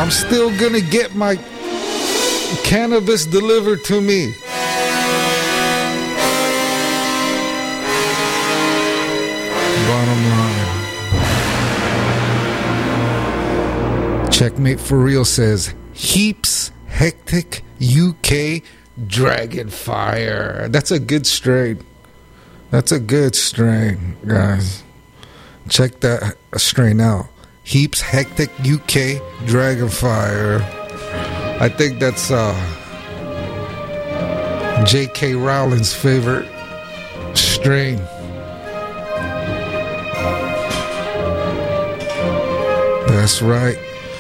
I'm still gonna get my cannabis delivered to me. Bottom line. Checkmate for real says Heaps Hectic UK Dragonfire. That's a good strain. That's a good strain, guys. Check that strain out. Heaps Hectic UK Dragonfire. I think that's J.K. Rowling's favorite strain. That's right.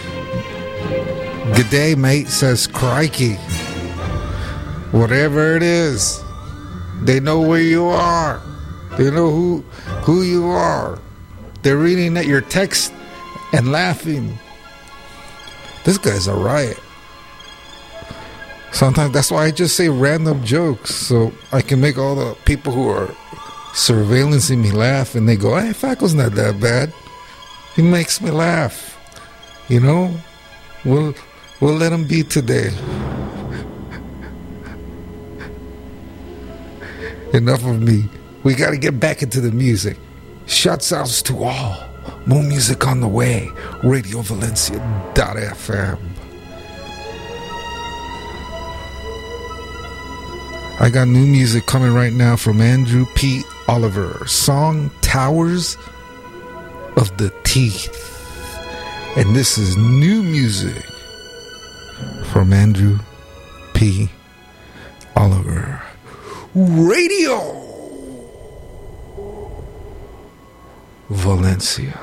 Good day, mate, says crikey. Whatever it is, they know where you are. They know who you are. They're reading at your text and laughing. This guy's a riot. Sometimes that's why I just say random jokes, so I can make all the people who are surveillancing me laugh, and they go, hey, Faco's not that bad. He makes me laugh. You know? We'll let him be today. Enough of me. We got to get back into the music. Shouts outs to all. More music on the way. RadioValencia.fm. I got new music coming right now from Andrew P. Oliver. Song Towers of the Teeth. And this is new music from Andrew P. Oliver. Radio Valencia.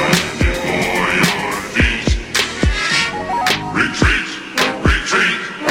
Retreat, retreat.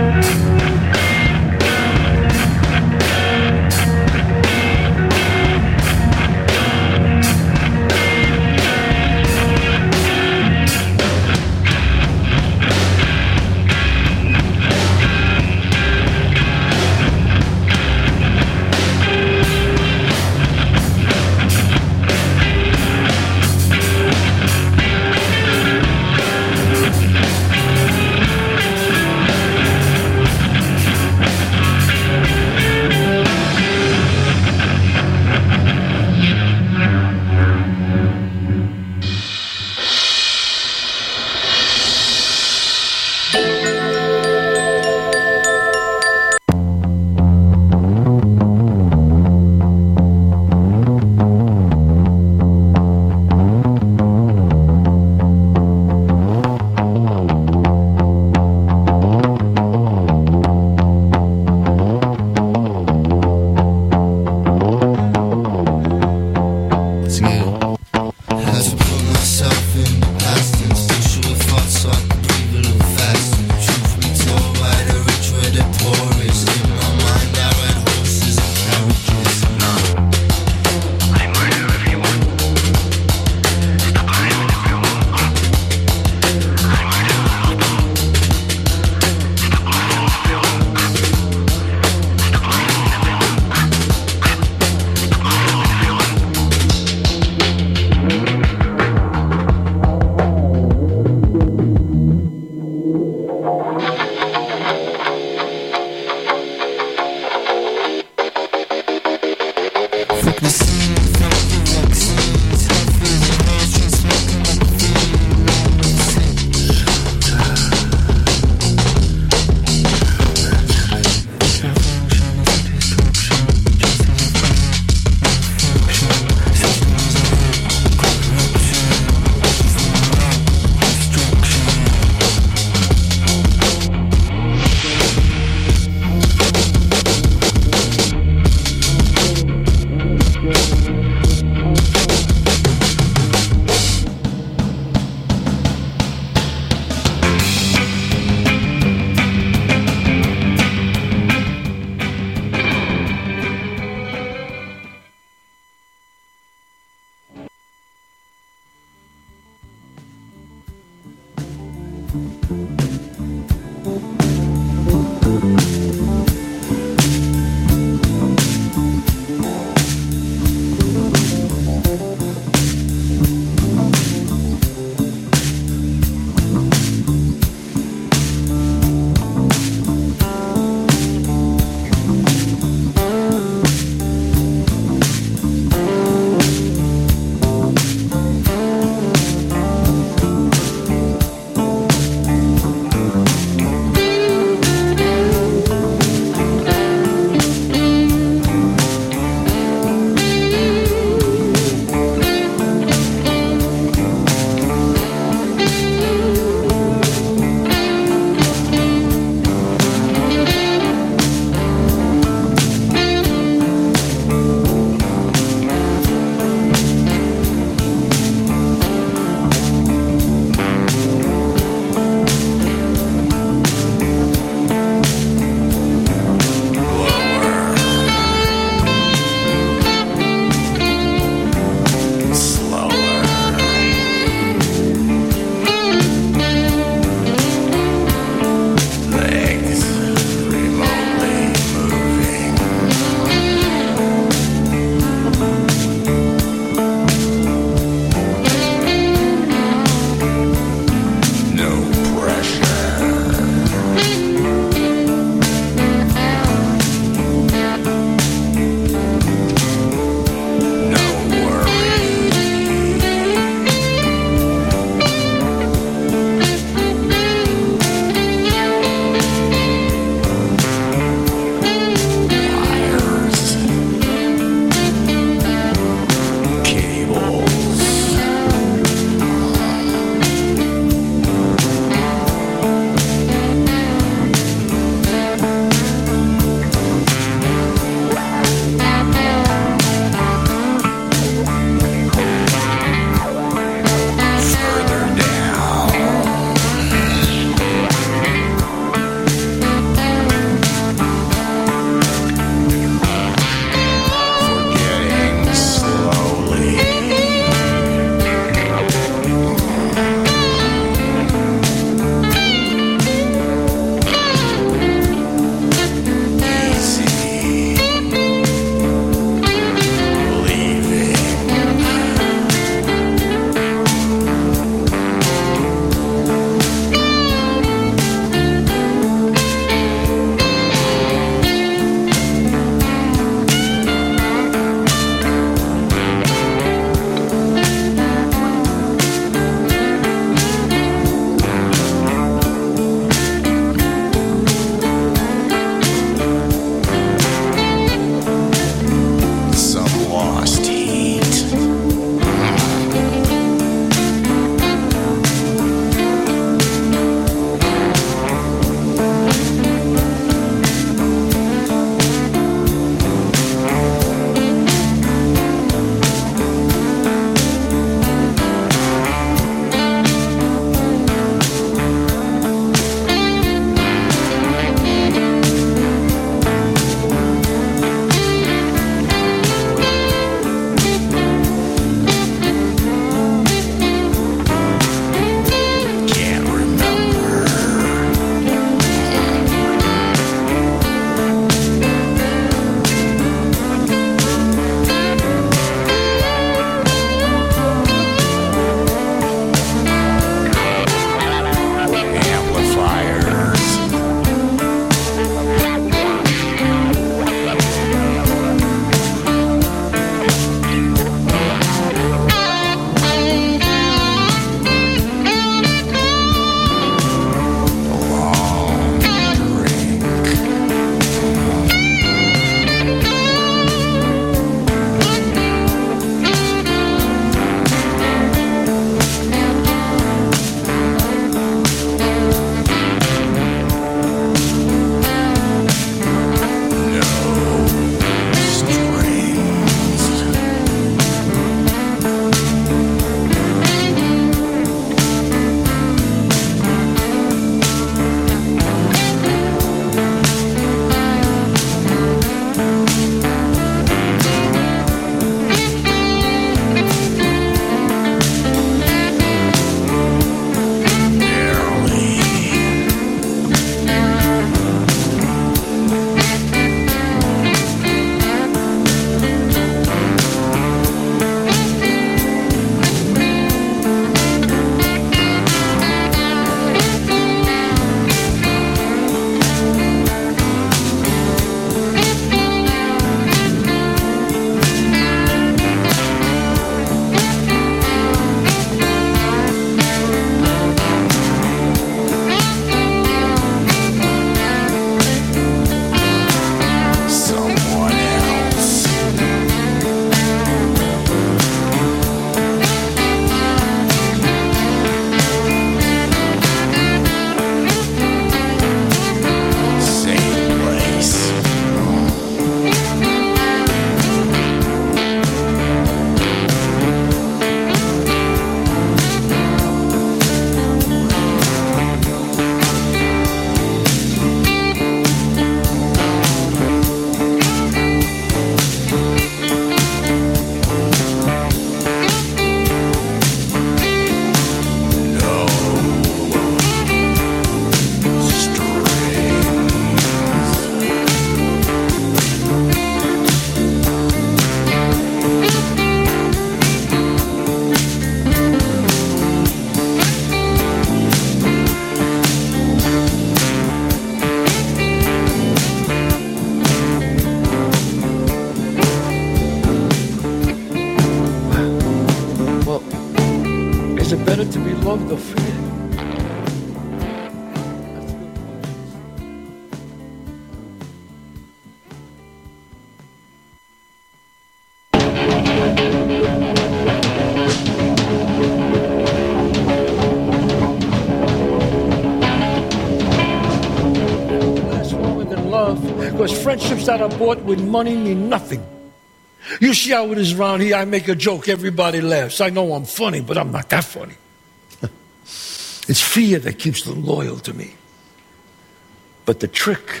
because friendships that are bought with money mean nothing. You see how it is around here. I make a joke, everybody laughs. I know I'm funny, but I'm not that funny. It's fear that keeps them loyal to me. But the trick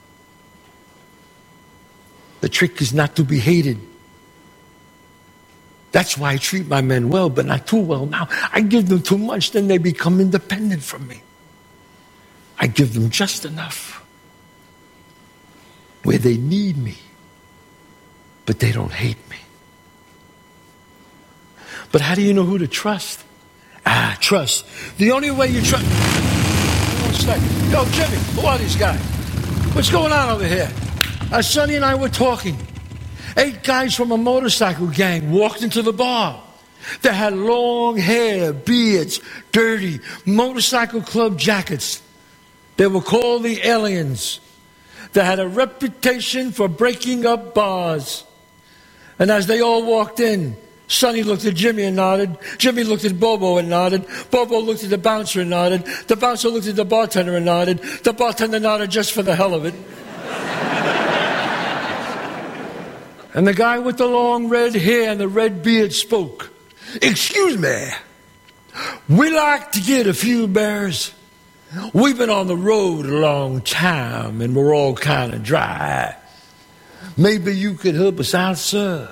is not to be hated. That's why I treat my men well, but not too well now. I give them too much, then they become independent from me. I give them just enough where they need me, but they don't hate me. But how do you know who to trust? Trust. The only way you trust... Yo, Jimmy, who are these guys? What's going on over here? Sonny and I were talking. 8 guys from a motorcycle gang walked into the bar. They had long hair, beards, dirty motorcycle club jackets. They were called the Aliens. They had a reputation for breaking up bars. And as they all walked in, Sonny looked at Jimmy and nodded. Jimmy looked at Bobo and nodded. Bobo looked at the bouncer and nodded. The bouncer looked at the bartender and nodded. The bartender nodded just for the hell of it. And the guy with the long red hair and the red beard spoke. Excuse me, we like to get a few bears. We've been on the road a long time and we're all kind of dry. Maybe you could help us out, sir.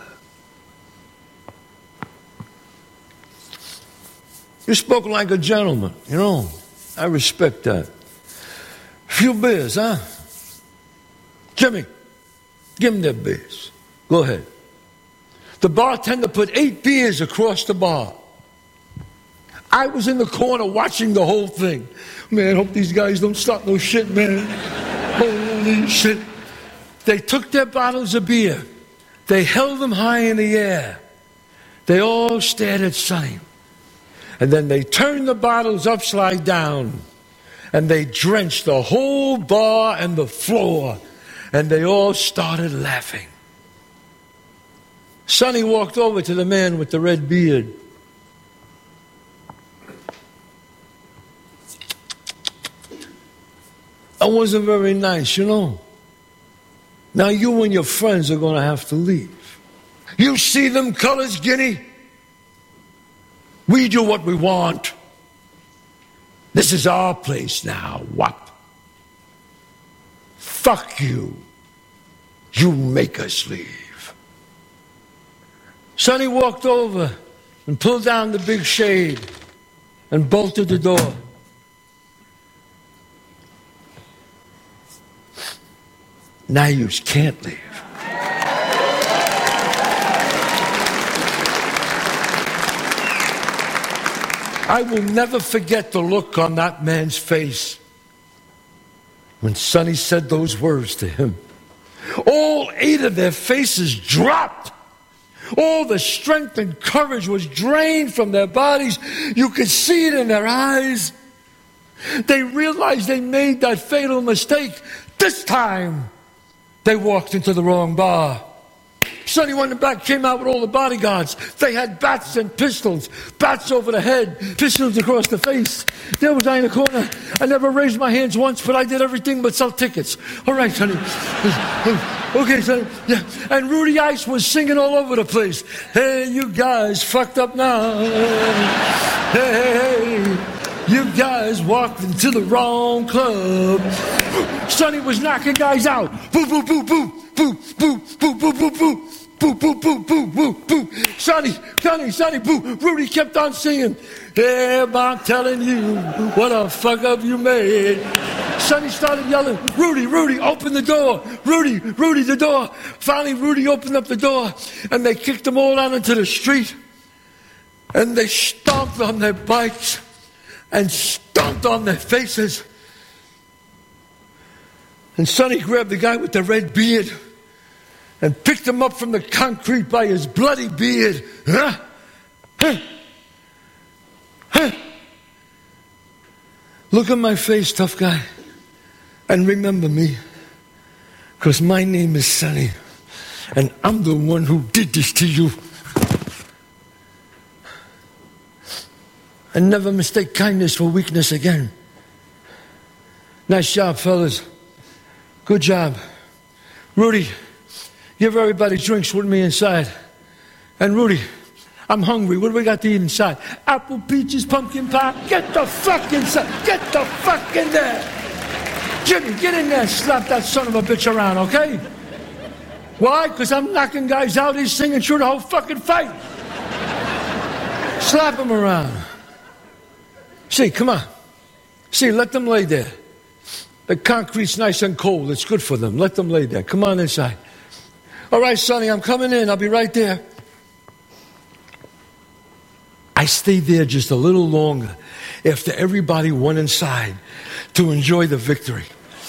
You spoke like a gentleman, you know. I respect that. Few beers, huh? Jimmy, give him that beers. Go ahead. The bartender put 8 beers across the bar. I was in the corner watching the whole thing. Man, hope these guys don't start no shit, man. Holy shit. They took their bottles of beer. They held them high in the air. They all stared at Sonny. And then they turned the bottles upside down. And they drenched the whole bar and the floor. And they all started laughing. Sonny walked over to the man with the red beard. That wasn't very nice, you know. Now you and your friends are going to have to leave. You see them colors, Guinea? We do what we want. This is our place now, Wop. Fuck you. You make us leave. Sonny walked over and pulled down the big shade and bolted the door. Now you can't leave. I will never forget the look on that man's face when Sonny said those words to him. All 8 of their faces dropped. All the strength and courage was drained from their bodies. You could see it in their eyes. They realized they made that fatal mistake. This time, they walked into the wrong bar. Sonny went in the back, came out with all the bodyguards. They had bats and pistols. Bats over the head, pistols across the face. There was I in the corner. I never raised my hands once, but I did everything but sell tickets. All right, Sonny. Okay, Sonny. Yeah. And Rudy Ice was singing all over the place. Hey, you guys fucked up now. Hey, you guys walked into the wrong club. Sonny was knocking guys out. Boo, boo, boo, boo. Boo, boo, boo, boo, boo, boo. Boo, boo, boo, boo, boo, boo. Sonny, boo. Rudy kept on singing. Yeah, I'm telling you what a fuck up you made. Sonny started yelling, Rudy, open the door. Rudy, the door. Finally, Rudy opened up the door, and they kicked them all out into the street. And they stomped on their bikes and stomped on their faces. And Sonny grabbed the guy with the red beard and picked him up from the concrete by his bloody beard. Look at my face, tough guy, and remember me, because my name is Sonny, and I'm the one who did this to you. And never mistake kindness for weakness again. Nice job, fellas. Good job. Rudy, give everybody drinks with me inside. And Rudy, I'm hungry. What do we got to eat inside? Apple, peaches, pumpkin pie. Get the fuck inside. Get the fuck in there. Jimmy, get in there and slap that son of a bitch around, okay? Why? Because I'm knocking guys out. He's singing through the whole fucking fight. Slap him around. See, come on. See, let them lay there. The concrete's nice and cold. It's good for them. Let them lay there. Come on inside. All right, Sonny, I'm coming in. I'll be right there. I stayed there just a little longer after everybody went inside to enjoy the victory.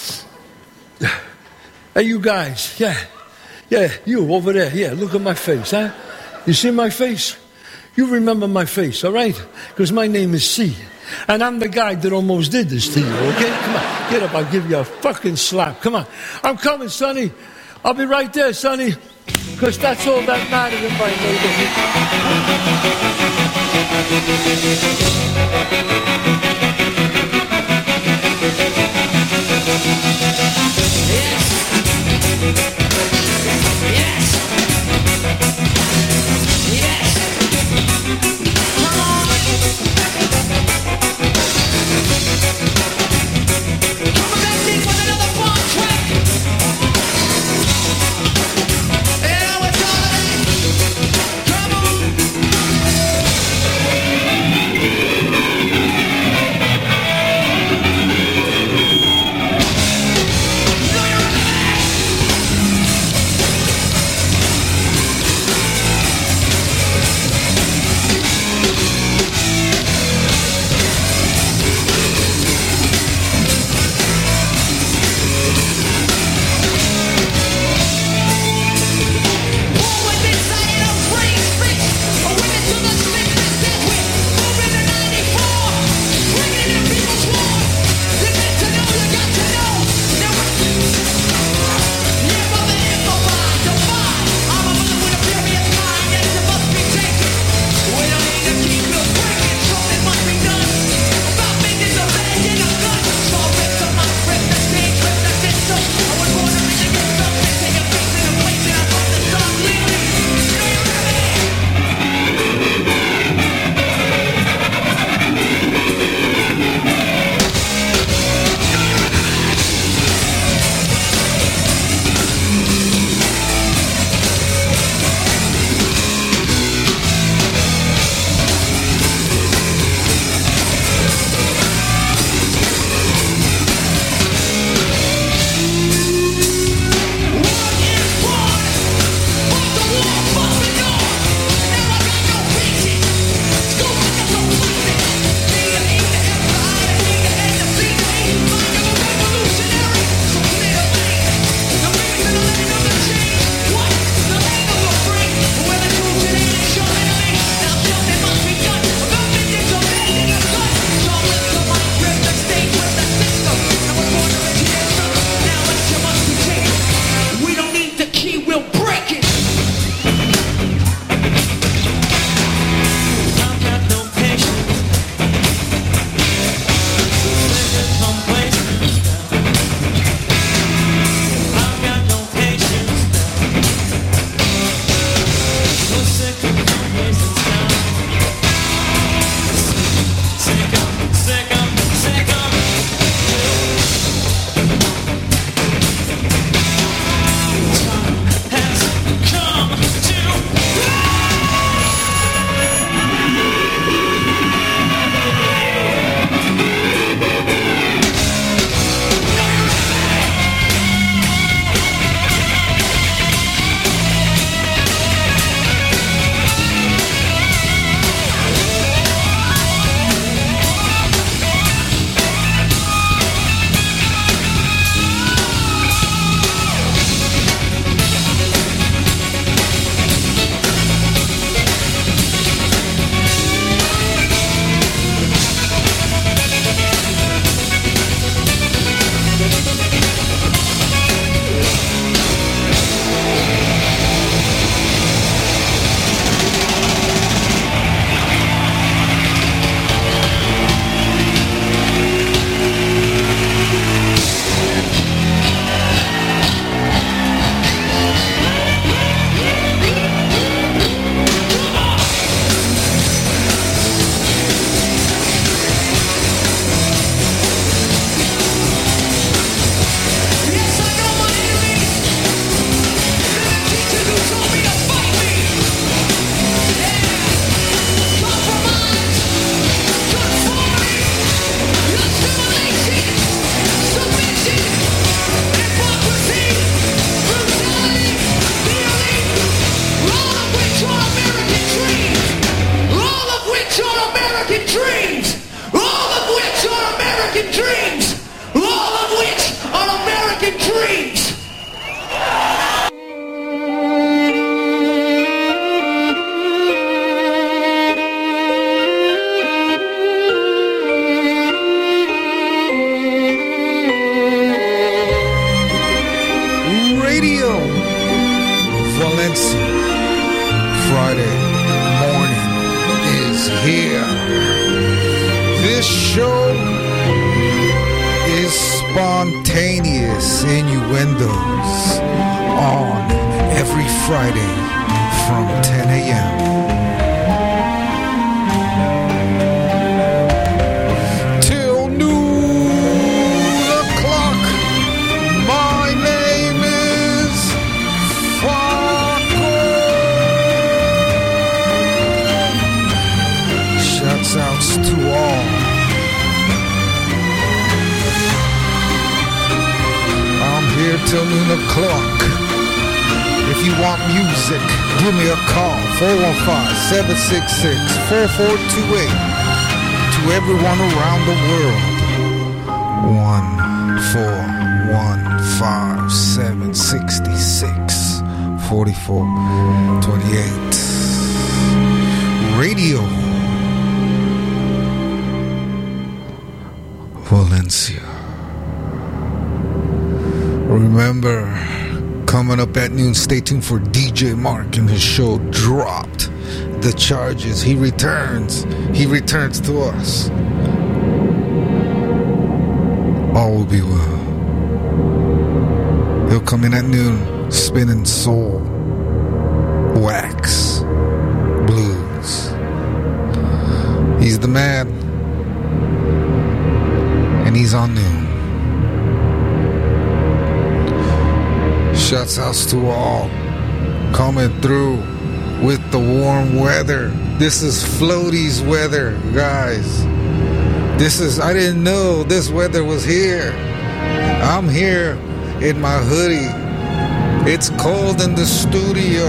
Hey, you guys. Yeah, you over there. Yeah, look at my face, huh? You see my face? You remember my face, all right? Because my name is C. And I'm the guy that almost did this to you, okay? Come on, get up. I'll give you a fucking slap. Come on. I'm coming, Sonny. I'll be right there, Sonny. Because that's all that matters in my Spontaneous Innuendos on every Friday from 10 a.m. till noon o'clock. My name is Faco. Shouts outs to all. Here till noon o'clock. If you want music, give me a call. 415-766-4428. To everyone around the world. 1-415-766-4428. Radio Valencia. Remember, coming up at noon, stay tuned for DJ Mark and his show Dropped the Charges. He returns to us. All will be well. He'll come in at noon, spinning soul, wax, blues. He's the man, and he's on noon. Shouts outs to all coming through with the warm weather. This is Floaty's weather, guys. I didn't know this weather was here. I'm here in my hoodie. It's cold in the studio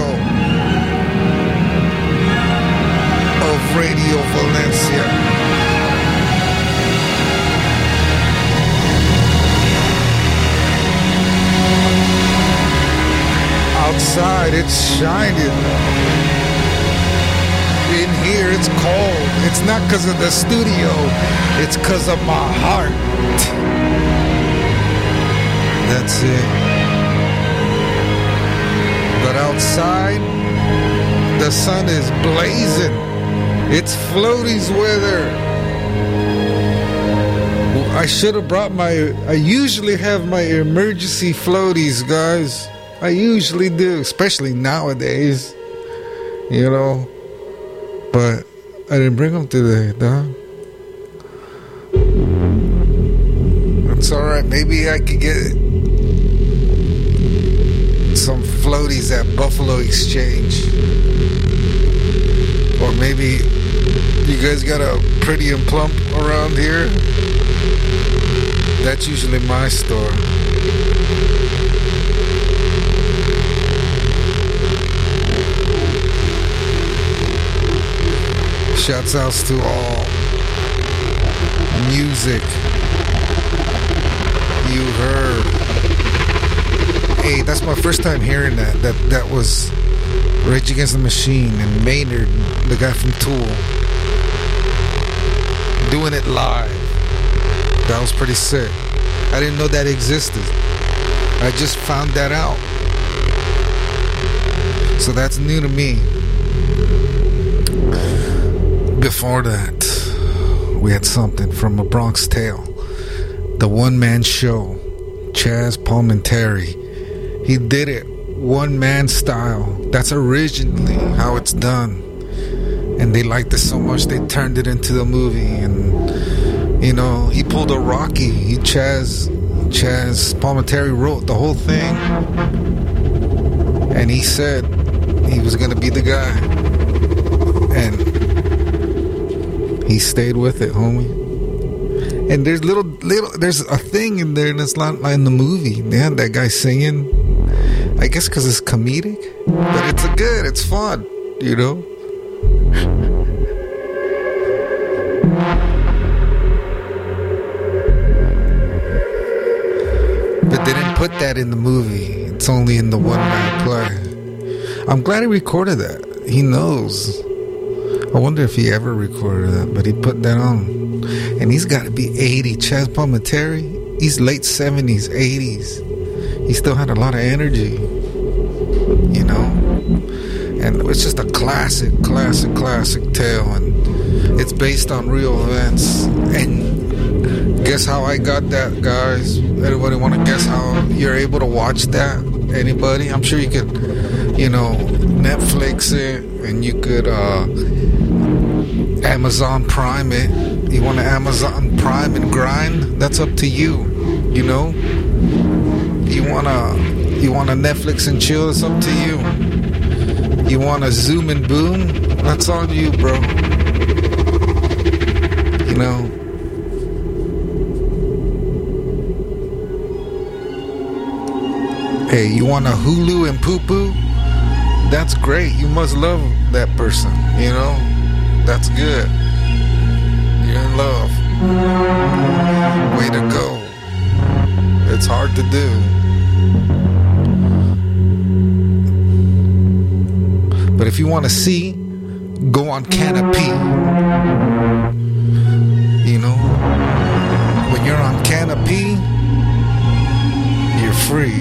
of Radio Valencia. Outside, it's shining. In here, it's cold. It's not because of the studio. It's because of my heart. That's it. But outside, the sun is blazing. It's Floaty's weather. I should have brought I usually have my emergency floaties, guys. I usually do, especially nowadays, you know, but I didn't bring them today, dog. It's alright, maybe I could get some floaties at Buffalo Exchange, or maybe you guys got a Pretty and Plump around here. That's usually my store. Shouts outs to all music you heard. Hey, that's my first time hearing that. That was Rage Against the Machine and Maynard, the guy from Tool, doing it live. That was pretty sick. I didn't know that existed. I just found that out. So that's new to me. Before that, we had something from A Bronx Tale, the one-man show, Chaz Palminteri. He did it one-man style. That's originally how it's done. And they liked it so much, they turned it into the movie. And, you know, he pulled a Rocky. Chaz Palminteri wrote the whole thing. And he said he was going to be the guy. And he stayed with it, homie. And there's there's a thing in there that's not like in the movie. They had that guy singing. I guess because it's comedic, but it's fun, you know. But they didn't put that in the movie. It's only in the one-man play. I'm glad he recorded that. He knows. I wonder if he ever recorded that, but he put that on. And he's got to be 80. Chaz Palminteri, he's late 70s, 80s. He still had a lot of energy, you know? And it's just a classic tale. And it's based on real events. And Guess how I got that, guys? Anybody want to guess how you're able to watch that? Anybody? I'm sure you could, Netflix it, and you could Amazon Prime it. You want to Amazon Prime and grind? That's up to you. You wanna Netflix and chill? It's up to you. You wanna zoom and boom? That's on you, bro. Hey, you want a Hulu and poo-poo? That's great. You must love that person, That's good. You're in love. Way to go. It's hard to do. But if you want to see, go on Canopy. When you're on Canopy, you're free.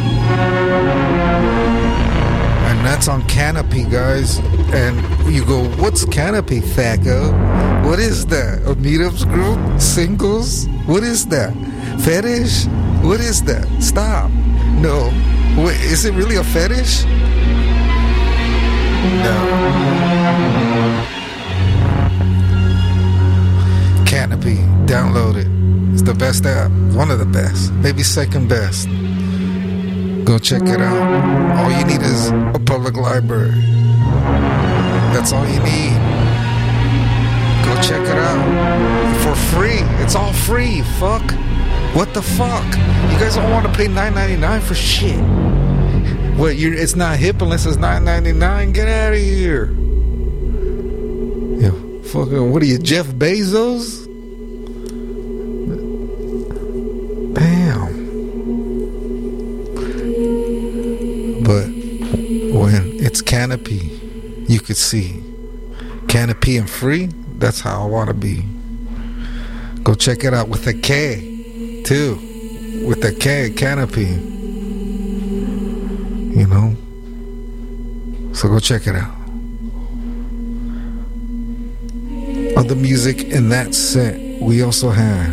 And that's on Canopy, guys. And you go, what's Canopy, Thaco? What is that? A meetups group? Singles? What is that? Fetish? What is that? Stop. No. Wait, is it really a fetish? No. Canopy. Download it. It's the best app. One of the best. Maybe second best. Go check it out. All you need is a public library. That's all you need. Go check it out. For free. It's all free. Fuck. What the fuck? You guys don't want to pay $9.99 for shit. What? It's not hip unless it's $9.99. Get out of here. Fucking, what are you, Jeff Bezos? Damn. But when it's Canopy, you could see Canopy and free. That's how I want to be. Go check it out with a K, too. With a K, Canopy. So go check it out. Other music in that set, we also had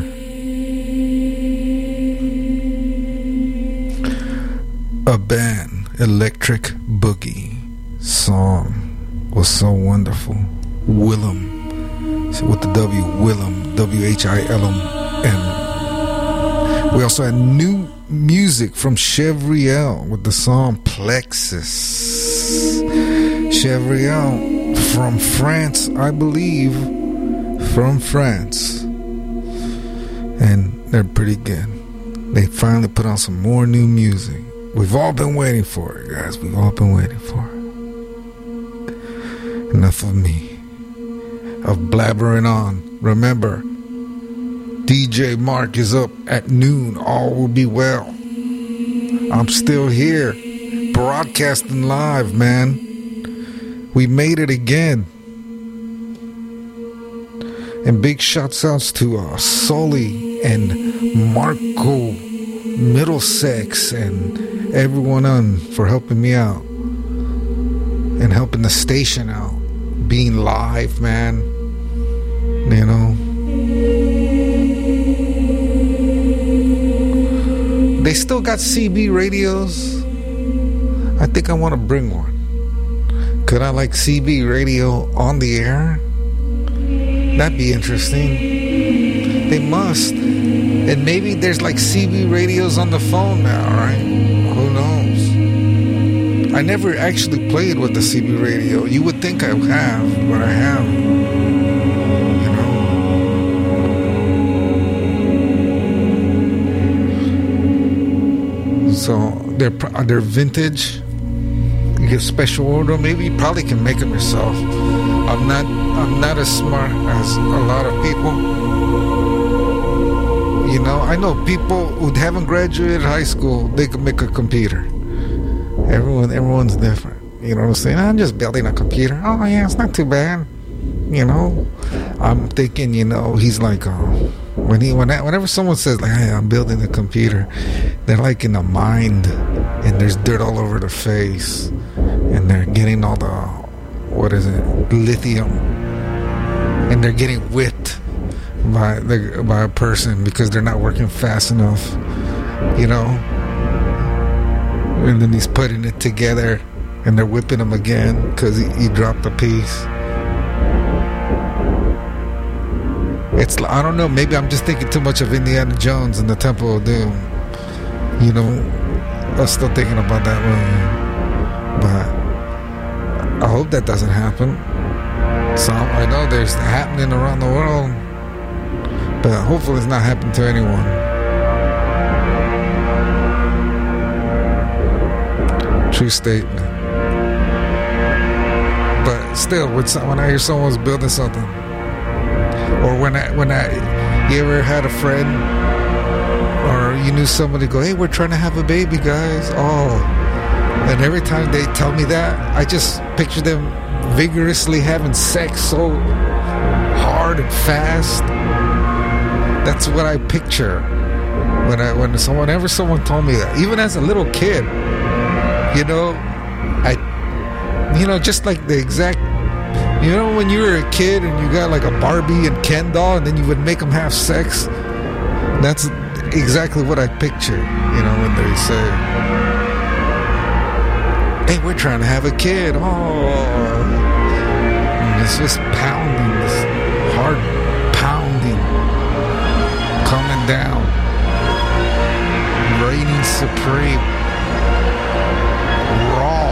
a band, Electric Boogie. Song was so wonderful. Willem, with the W, Willem, W-H-I-L-M. We also had new music from Chevriel with the song Plexus. Chevriel from France, I believe. From France. And they're pretty good. They finally put on some more new music. We've all been waiting for it, guys. We've all been waiting for it. Enough of me. Of blabbering on. Remember, DJ Mark is up at noon. All will be well. I'm still here. Broadcasting live, man. We made it again. And big shouts outs to Sully and Marco Middlesex and everyone on for helping me out. And helping the station out. Being live, man. They still got CB radios. I think I want to bring one. Could I like CB radio on the air? That'd be interesting. They must. And maybe there's like CB radios on the phone now, right? Who knows? I never actually played with the CB radio. You would think I have, but I haven't. So they're vintage. You get special order. Maybe you probably can make them yourself. I'm not as smart as a lot of people. I know people who haven't graduated high school, they can make a computer. Everyone's different. You know what I'm saying? I'm just building a computer. Oh yeah, it's not too bad. I'm thinking, he's like, whenever someone says like, hey, I'm building a computer, they're like in a mind, and there's dirt all over their face, and they're getting all the lithium, and they're getting whipped by a person because they're not working fast enough, you know. And then he's putting it together, and they're whipping him again because he dropped a piece. It's, I don't know, maybe I'm just thinking too much of Indiana Jones and the Temple of Doom. You know, I'm still thinking about that movie. But I hope that doesn't happen. So I know there's happening around the world, but hopefully it's not happening to anyone. True statement. But still, when I hear someone's building something, or when you ever had a friend, or you knew somebody go, hey, we're trying to have a baby, guys. Oh, and every time they tell me that, I just picture them vigorously having sex so hard and fast. That's what I picture whenever someone told me that. Even as a little kid, you know, just like the exact. You know, when you were a kid and you got like a Barbie and Ken doll, and then you would make them have sex. That's exactly what I picture, you know, when they say, hey, we're trying to have a kid. Oh, and it's just pounding, this heart pounding, coming down, reigning supreme, raw.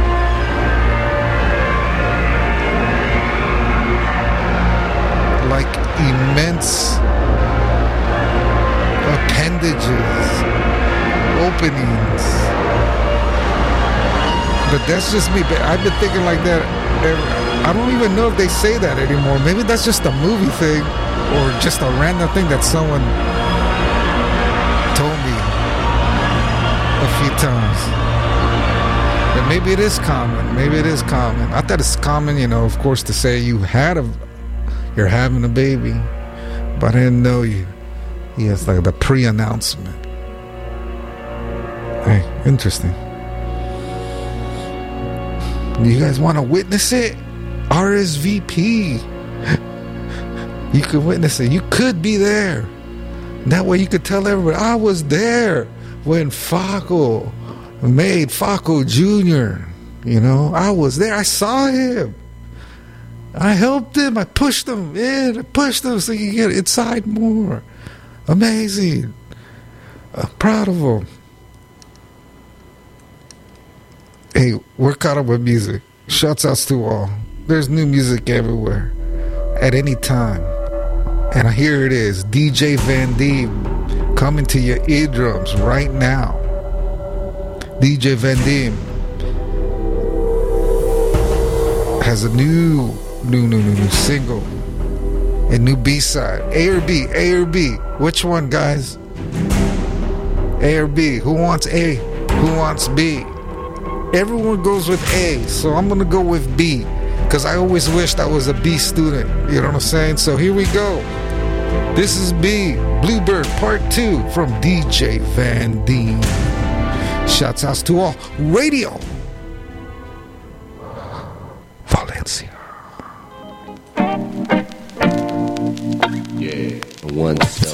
Like immense appendages, openings. But that's just me. I've been thinking like that. I don't even know if they say that anymore. Maybe that's just a movie thing, or just a random thing that someone told me a few times. But maybe it is common. Maybe it is common. I thought it's common, you know, of course, to say you're having a baby, but I didn't know you. Yes, like the pre-announcement. Hey, interesting. You guys want to witness it? RSVP. You could witness it. You could be there. That way you could tell everybody, I was there when Faco made Faco Jr. You know, I was there. I saw him. I helped him. I pushed him in. I pushed him so he could get inside more. Amazing. I'm proud of him. Hey, we're caught up with music. Shouts outs to all. There's new music everywhere at any time. And here it is. DJ Van Diem coming to your eardrums right now. DJ Van Diem has a new single, a new B-side. A or B? A or B? Which one, guys? A or B? Who wants A? Who wants B? Everyone goes with A, so I'm gonna go with B, because I always wished I was a B student. You know what I'm saying? So here we go. This is B, Bluebird Part 2 from DJ Van Diem. Shouts out to all. Radio Valencia. Yeah, one cell.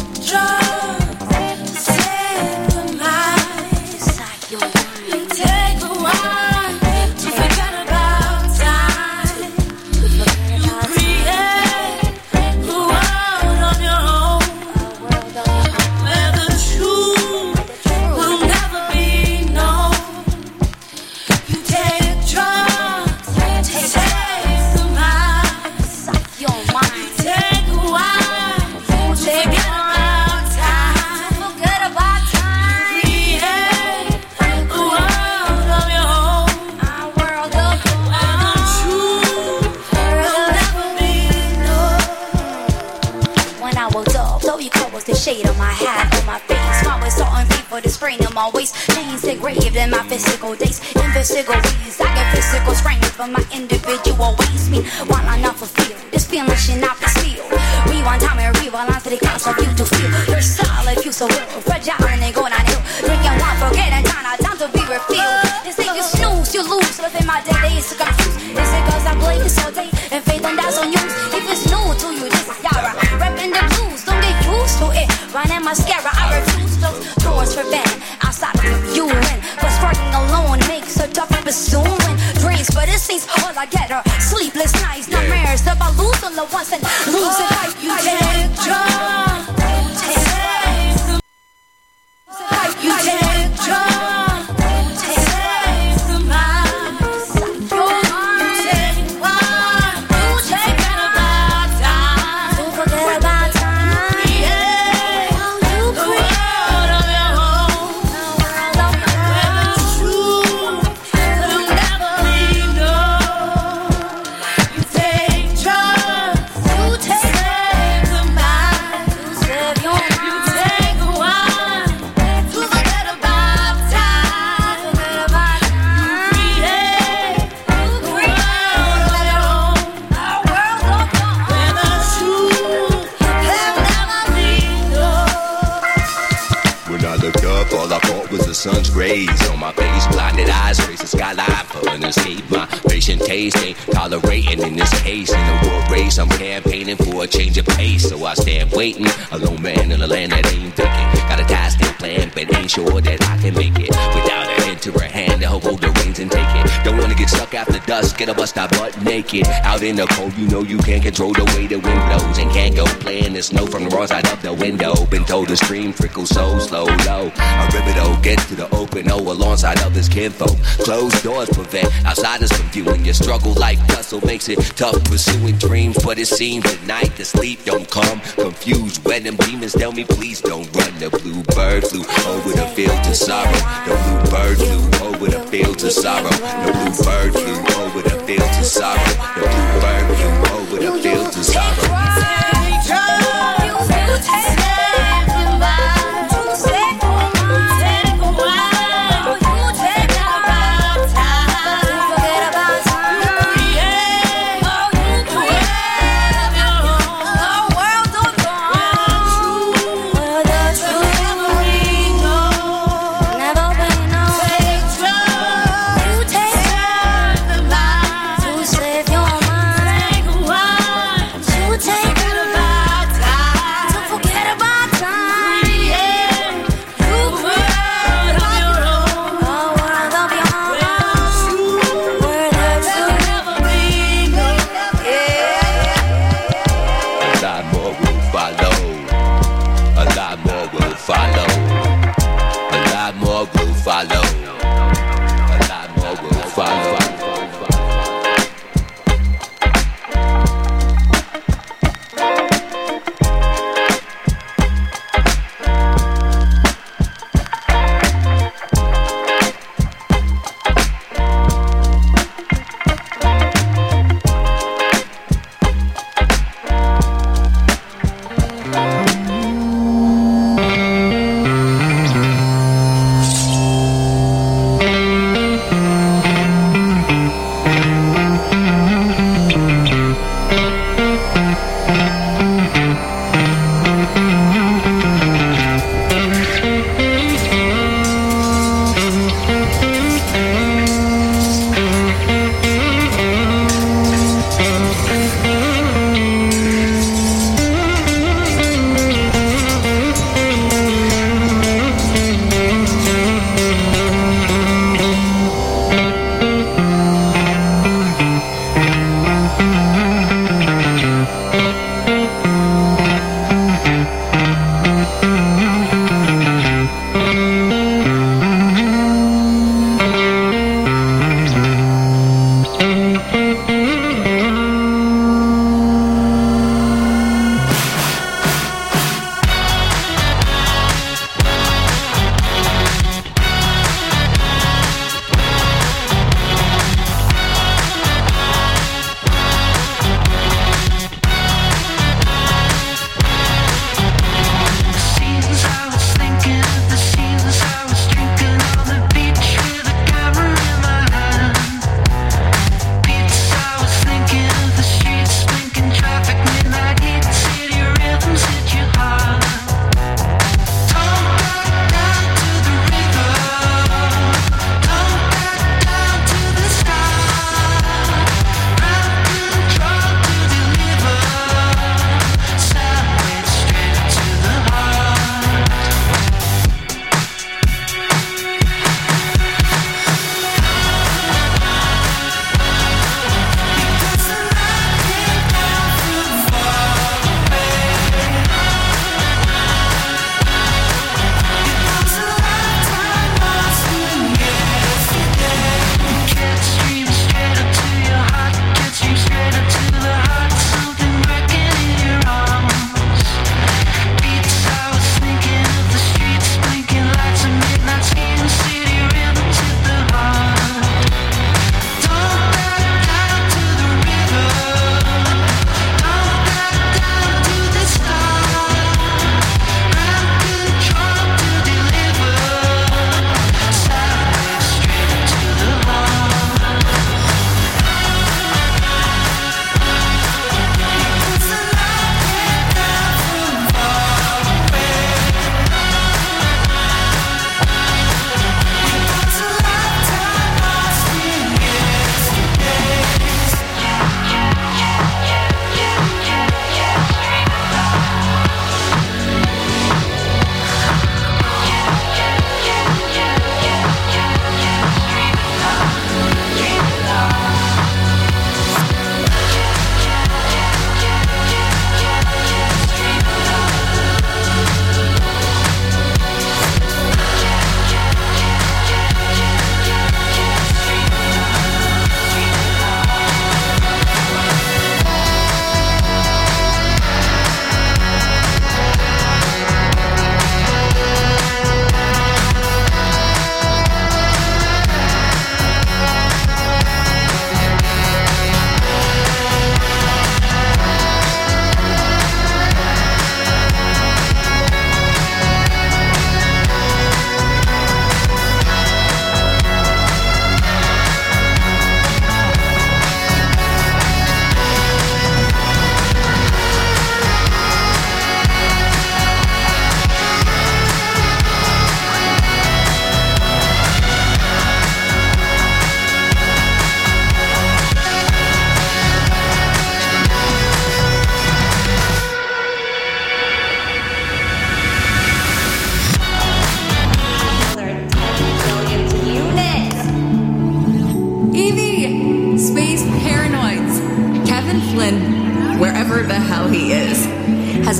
Shade on my hat, on my face, my with salt and for the sprain on my waist. Chains engraved in my physical days. Invisible ways, I get physical strength for my individual ways. Me, while I not fulfill, this feeling should not be sealed. Rewind time and rewind to the clouds for you to feel. You're solid, you so real, fragile and they go downhill. Drinking wine, forgetting time to be refilled. This ain't you snooze, you lose. Living my days to confuse. Is it cause I play this all day and faith and that's on you? If it's new to you, this is Yara. Reppin' running mascara. I refuse those doors forbidden. Outside of you and what's working alone makes her tough pursuing dreams. But it seems all I get are sleepless nights, nightmares about losing the ones and losing life. You take drugs, you take drugs. Sun's rays on my face, blinded eyes, race the skyline for an escape. My patient taste ain't tolerating in this case. In a war race, I'm campaigning for a change of pace. So I stand waiting, a lone man in a land that ain't vacant. Got a task and plan, but ain't sure that I can make it. Without a hint or a hand to hold the reins and take it. Don't wanna get stuck after dusk, get a bus stop butt naked. Out in the cold, you know you can't control the way the wind blows. And can't go playing the snow from the wrong side of the window. Been told the stream trickles so slow, low. A riveto get to the open, alongside of his kinfolk. Closed doors prevent outsiders from viewing your struggle. Life hustle makes it tough pursuing dreams, but it seems at night the sleep don't come. Confused when them demons tell me please don't run. The blue bird flew over the field to sorrow. The blue bird flew over the field to sorrow. The blue bird flew over the field to sorrow. The blue bird flew over the field to sorrow. Take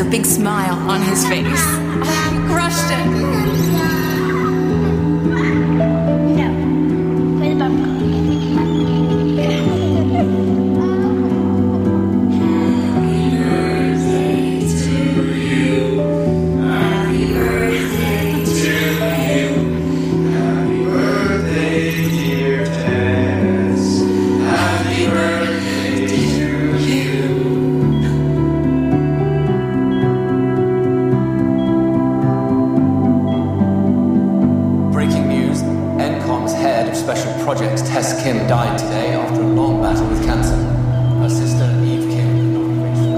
a big smile on his face. Oh, he crushed it. No. Where's Papa? Projects Tess Kim died today after a long battle with cancer. Her sister Eve Kim could not reach the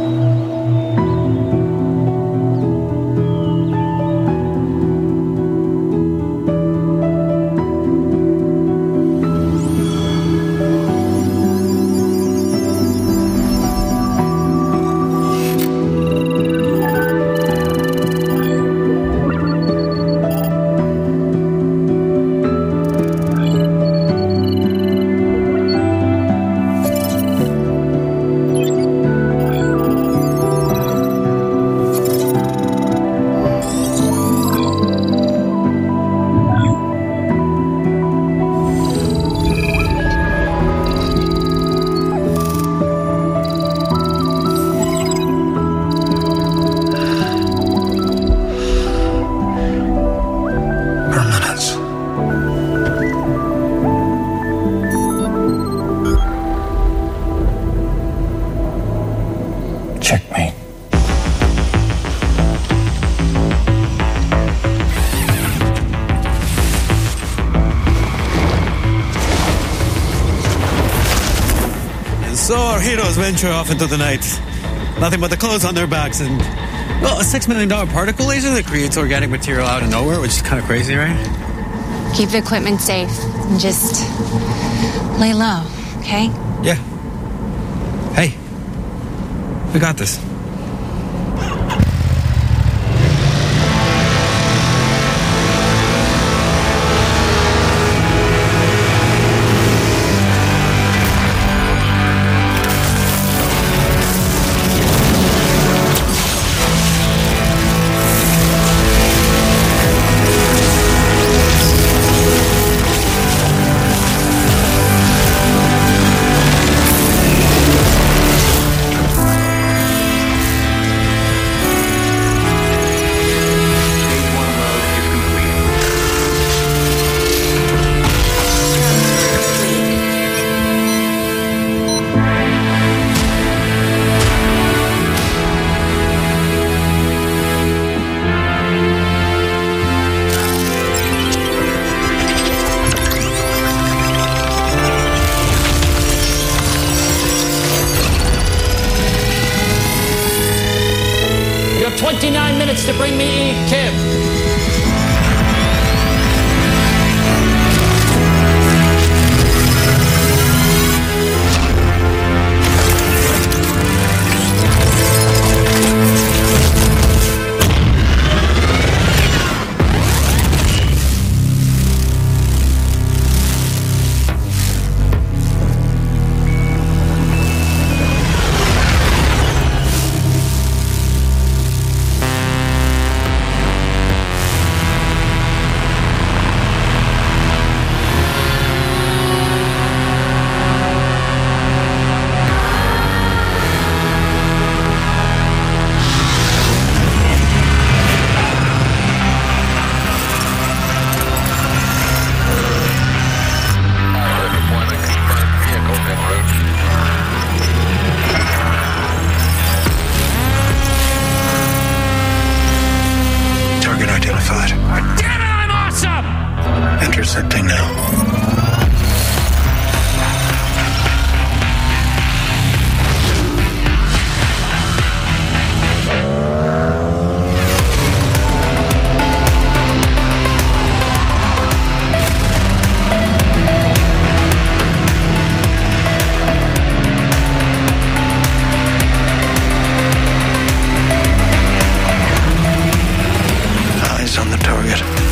Checkmate. And so our heroes venture off into the night. Nothing but the clothes on their backs and, well, a $6 million particle laser that creates organic material out of nowhere, which is kind of crazy, right? Keep the equipment safe and just lay low, okay? Yeah. Hey, we got this. You have 29 minutes to bring me Eve Kim. Target identified. Damn it, I'm awesome! Intercepting now. Eyes on the target.